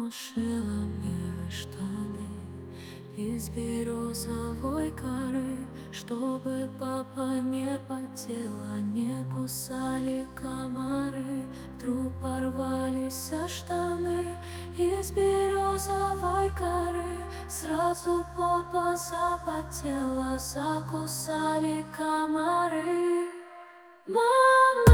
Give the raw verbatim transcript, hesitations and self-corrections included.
Мама шила мне штаны из березовой коры, чтобы папа не потел, а не кусали комары. Вдруг порвались штаны из березовой коры, сразу попа запотела, закусали комары. Мама